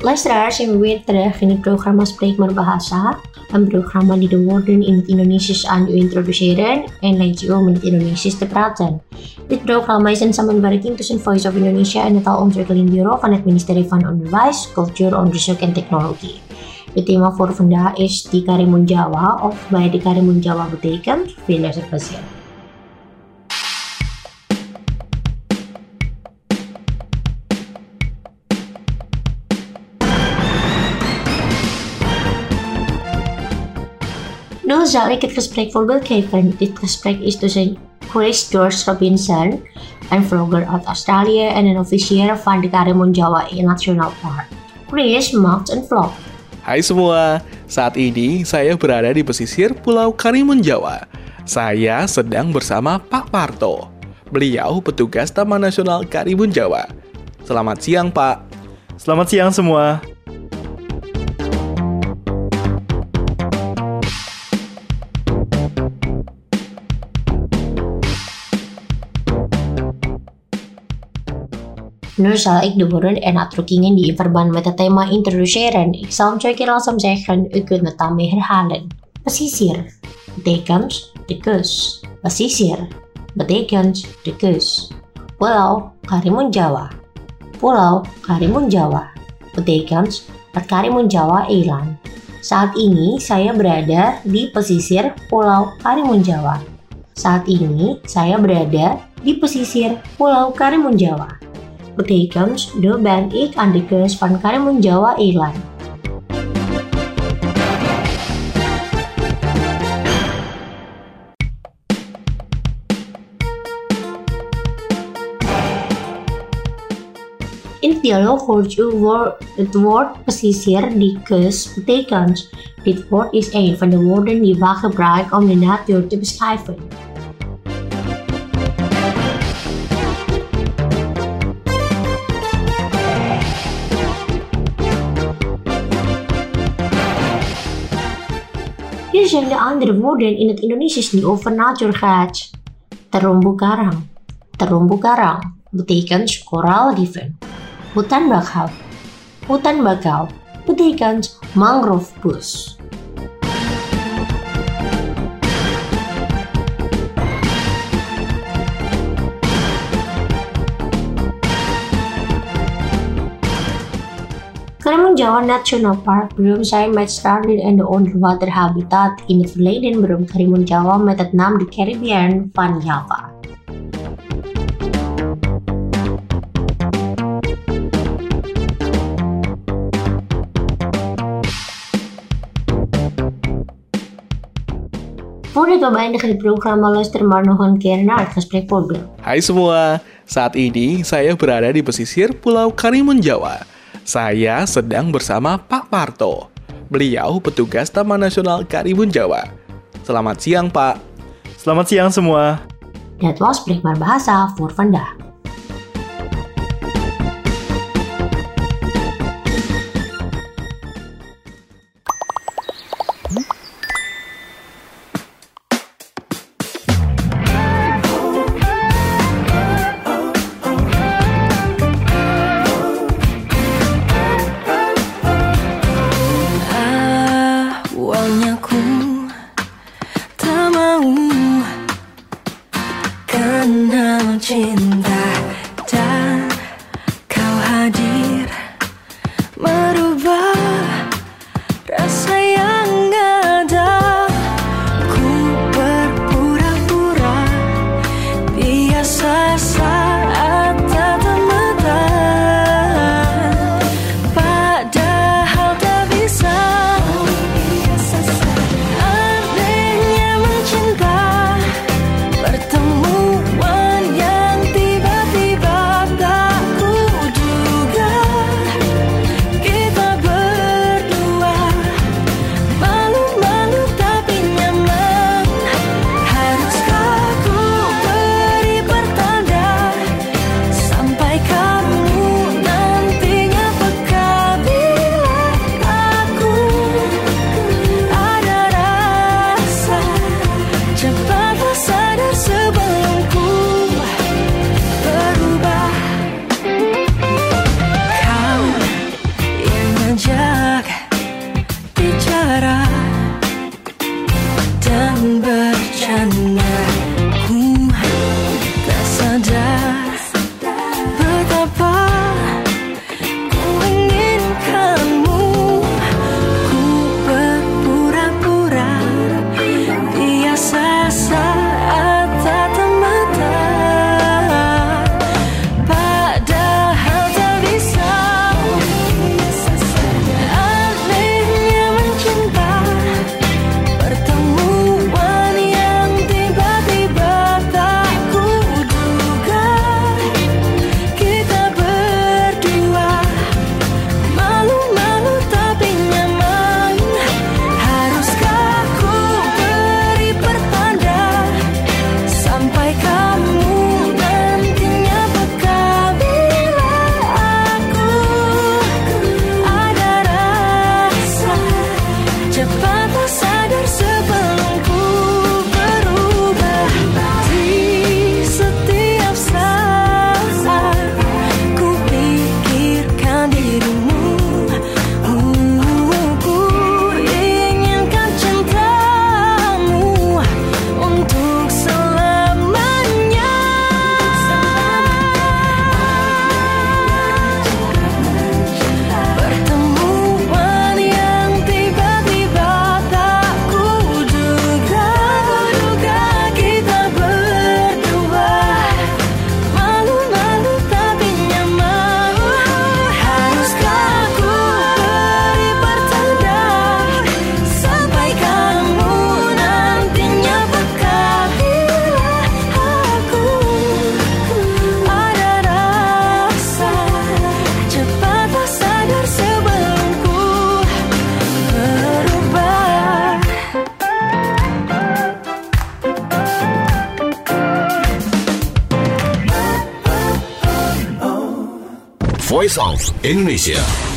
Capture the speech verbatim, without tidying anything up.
Luisteraars, en weer terug in het programma Spreek maar Bahasa, een programma die de woorden in het Indonesisch aan u introduceren en leidt u om in het Indonesisch te praten. Dit programma is een samenwerking tussen Voice of Indonesia en het Taalontwikkelingbureau van het ministerie van Onderwijs, Cultuur, Onderzoek en Technologie. Het thema voor vandaag is Di Karimun Jawa, of bij Di Karimun Jawa betekent veel observatie. Nu zal ik het gesprek voorbeeld geven. Dit gesprek is tussen Chris George Robinson, een vlogger uit Australië en een officier van de Karimun Jawa National Park. Chris maakt een vlog. Hai semua, saat ini saya berada di pesisir Pulau Karimun Jawa. Saya sedang bersama Pak Parto. Beliau petugas Taman Nasional Karimun Jawa. Selamat siang, Pak. Selamat siang semua. Nu zal ik de woorden en uitdrukkingen die in verband met het thema introduceren. Ik zal hem twee keer langzaam zeggen, u kunt het daarmee herhalen. Pesisir betekent de kus. Pesisir betekent de kus. Pulau Karimun Jawa. Pulau Karimun Jawa betekent het Karimun Jawa eiland. Saat ini saya berada di pesisir Pulau Karimun Jawa. Saat ini saya berada di pesisir Pulau Karimun Jawa. Betekent, nu ben ik aan de kust van Karimun Jawa eiland. In het dialoog hoort u woord, het woord pesisir di kust betekent. Dit woord is een van de woorden die we gebruiken om de natuur te beschrijven. Hier zijn de andere woorden in het Indonesisch die over natuur gaat. Terumbu karang. Terumbu karang betekent koraalrieven. Hutan bakau. Hutan bakau betekent mangrove bush. Karimun Jawa National Park belum zijn met stranden en de onderwaterhabitat. In het verleden beroemd Karimun Jawa met het naam de Caribbean van Java. Voordat we beëindigen het programma, luister maar nog een keer naar het gesprek voorbeeld. Hai semua, saat ini saya berada di pesisir Pulau Karimun Jawa. Saya sedang bersama Pak Parto. Beliau petugas Taman Nasional Karimun Jawa. Selamat siang, Pak. Selamat siang semua. Dat was Spreek maar Bahasa voor vandaag. Cinta dan kau hadir merubah rasa yang ada. Ku berpura-pura biasa saat tatap mata, padahal tak bisa. Anehnya mencinta, pertemuan yang tiba-tiba Voice of Indonesia.